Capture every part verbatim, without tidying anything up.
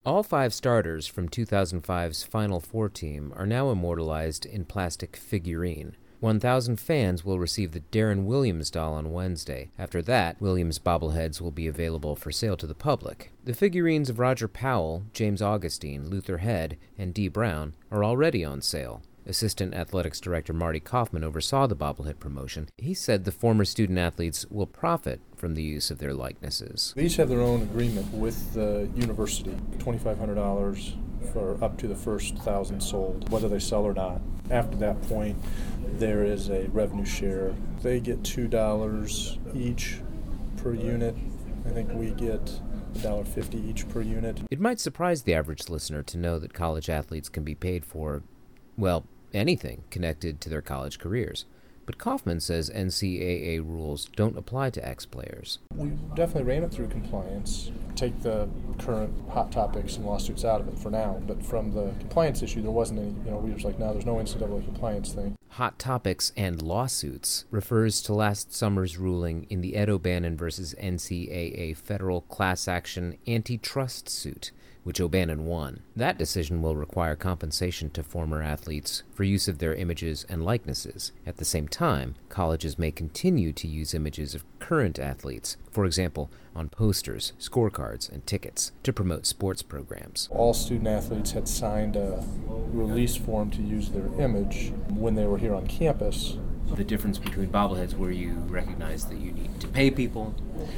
All five starters from two thousand five's Final Four team are now immortalized in plastic figurine. one thousand fans will receive the Deron Williams doll on Wednesday. After that, Williams bobbleheads will be available for sale to the public. The figurines of Roger Powell, James Augustine, Luther Head, and Dee Brown are already on sale. Assistant Athletics Director Marty Kaufman oversaw the bobblehead promotion. He said the former student-athletes will profit from the use of their likenesses. They each have their own agreement with the university, twenty-five hundred dollars for up to the first thousand sold, whether they sell or not. After that point, there is a revenue share. They get two dollars each per unit. I think we get one dollar fifty each per unit. It might surprise the average listener to know that college athletes can be paid for, well, anything connected to their college careers. But Kaufman says N C double A rules don't apply to ex-players. We definitely ran it through compliance. Take the current hot topics and lawsuits out of it for now. But from the compliance issue, there wasn't any, you know, we were just like, no, there's no N C double A compliance thing. Hot topics and lawsuits refers to last summer's ruling in the Ed O'Bannon versus N C double A federal class action antitrust suit, which O'Bannon won. That decision will require compensation to former athletes for use of their images and likenesses. At the same time, colleges may continue to use images of current athletes, for example, on posters, scorecards, and tickets, to promote sports programs. All student athletes had signed a release form to use their image when they were here on campus. The difference between bobbleheads, where you recognize that you need to pay people,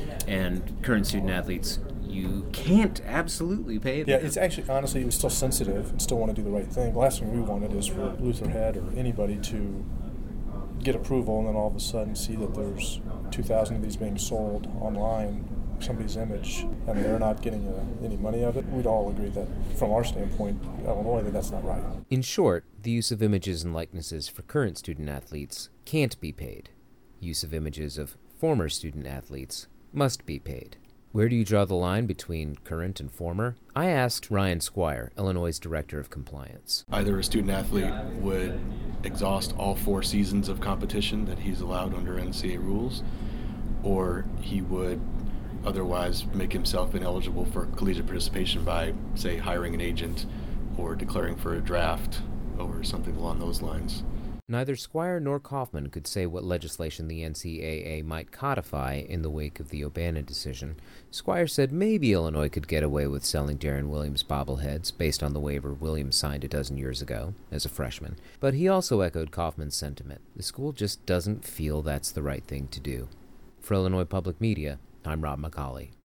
and current student athletes, you can't absolutely pay them. Yeah, it's actually, honestly, it was still sensitive and still want to do the right thing. The last thing we wanted is for Luther Head or anybody to get approval and then all of a sudden see that there's two thousand of these being sold online, somebody's image, and they're not getting uh, any money of it. We'd all agree that, from our standpoint, Illinois, that that's not right. In short, the use of images and likenesses for current student athletes can't be paid. Use of images of former student athletes must be paid. Where do you draw the line between current and former? I asked Ryan Squire, Illinois' Director of Compliance. Either a student-athlete would exhaust all four seasons of competition that he's allowed under N C double A rules, or he would otherwise make himself ineligible for collegiate participation by, say, hiring an agent or declaring for a draft or something along those lines. Neither Squire nor Kaufman could say what legislation the N C double A might codify in the wake of the O'Bannon decision. Squire said maybe Illinois could get away with selling Deron Williams bobbleheads based on the waiver Williams signed a dozen years ago as a freshman. But he also echoed Kaufman's sentiment. The school just doesn't feel that's the right thing to do. For Illinois Public Media, I'm Rob McCauley.